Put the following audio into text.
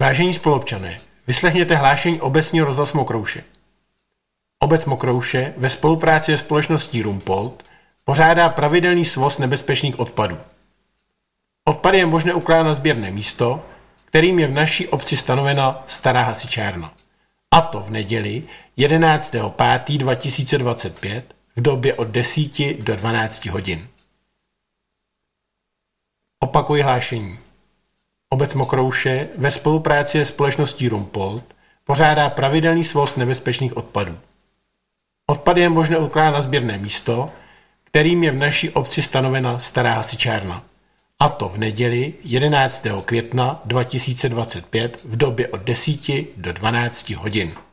Vážení spoluobčané, vyslechněte hlášení obecního rozhlasu Mokrouše. Obec Mokrouše ve spolupráci se společností Rumpold pořádá pravidelný svoz nebezpečných odpadů. Odpady je možné ukládat na sběrné místo, kterým je v naší obci stanovena stará hasičárna. A to v neděli 11.5.2025 v době od 10 do 12 hodin. Opakuji hlášení. Obec Mokrouše ve spolupráci se společností Rumpold pořádá pravidelný svoz nebezpečných odpadů. Odpady je možné ukládat na sběrné místo, kterým je v naší obci stanovena stará hasičárna. A to v neděli 11. května 2025 v době od 10 do 12 hodin.